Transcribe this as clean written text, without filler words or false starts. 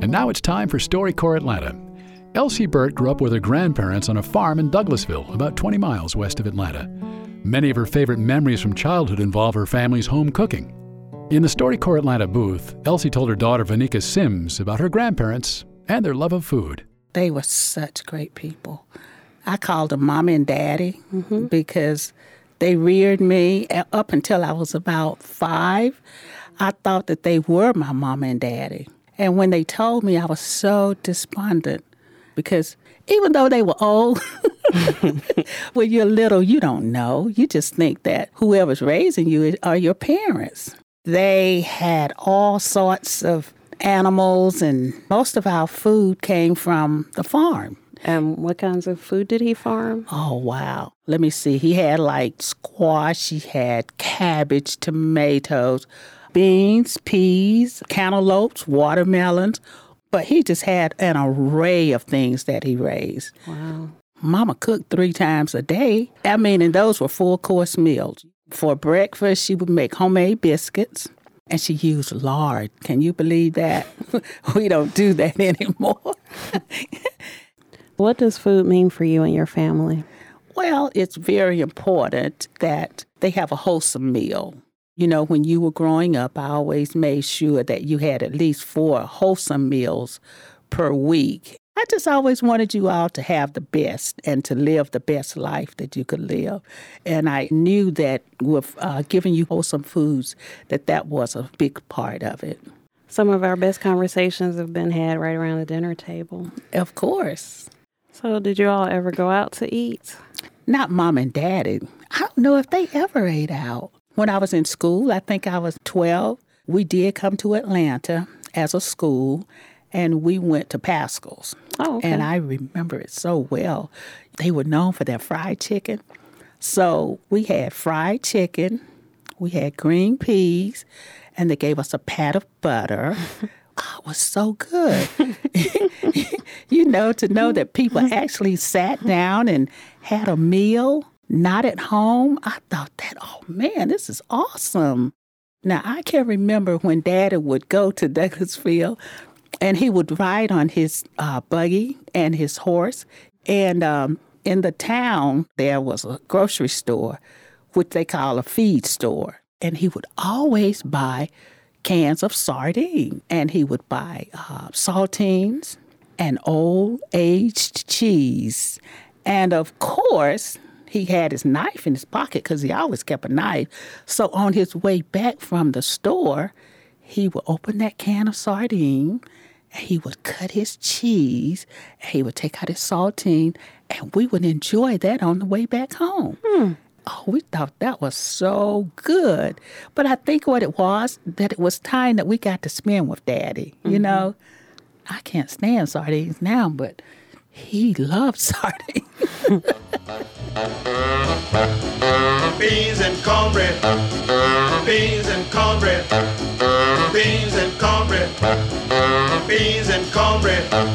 And now it's time for StoryCorps Atlanta. Elsie Burt grew up with her grandparents on a farm in Douglasville, about 20 miles west of Atlanta. Many of her favorite memories from childhood involve her family's home cooking. In the StoryCorps Atlanta booth, Elsie told her daughter Vanika Sims about her grandparents and their love of food. They were such great people. I called them Mommy and Daddy because they reared me up until I was about 5. I thought that they were my mama and daddy. And when they told me, I was so despondent because even though they were old, when you're little, you don't know. You just think that whoever's raising you are your parents. They had all sorts of animals, and most of our food came from the farm. And what kinds of food did he farm? Oh, wow. Let me see. He had like squash, he had cabbage, tomatoes, beans, peas, cantaloupes, watermelons. But he just had an array of things that he raised. Wow. Mama cooked 3 times a day. I mean, and those were full-course meals. For breakfast, she would make homemade biscuits, and she used lard. Can you believe that? We don't do that anymore. What does food mean for you and your family? Well, it's very important that they have a wholesome meal. You know, when you were growing up, I always made sure that you had at least 4 wholesome meals per week. I just always wanted you all to have the best and to live the best life that you could live. And I knew that with giving you wholesome foods, that was a big part of it. Some of our best conversations have been had right around the dinner table. Of course. So did you all ever go out to eat? Not Mom and Daddy. I don't know if they ever ate out. When I was in school, I think I was 12, we did come to Atlanta as a school, and we went to Pascal's. Oh, okay. And I remember it so well. They were known for their fried chicken. So we had fried chicken, we had green peas, and they gave us a pat of butter. Oh, it was so good. You know, to know that people actually sat down and had a meal, not at home. I thought that, oh, man, this is awesome. Now, I can remember when Daddy would go to Douglasville, and he would ride on his buggy and his horse. And in the town, there was a grocery store, which they call a feed store. And he would always buy cans of sardine. And he would buy saltines and old aged cheese. And of course, he had his knife in his pocket because he always kept a knife. So on his way back from the store, he would open that can of sardine, and he would cut his cheese, and he would take out his saltine, and we would enjoy that on the way back home. Oh, we thought that was so good. But I think what it was, that it was time that we got to spend with Daddy. You know, I can't stand sardines now, but he loved sardines. Beans and cornbread, beans and cornbread, beans and cornbread, beans and cornbread.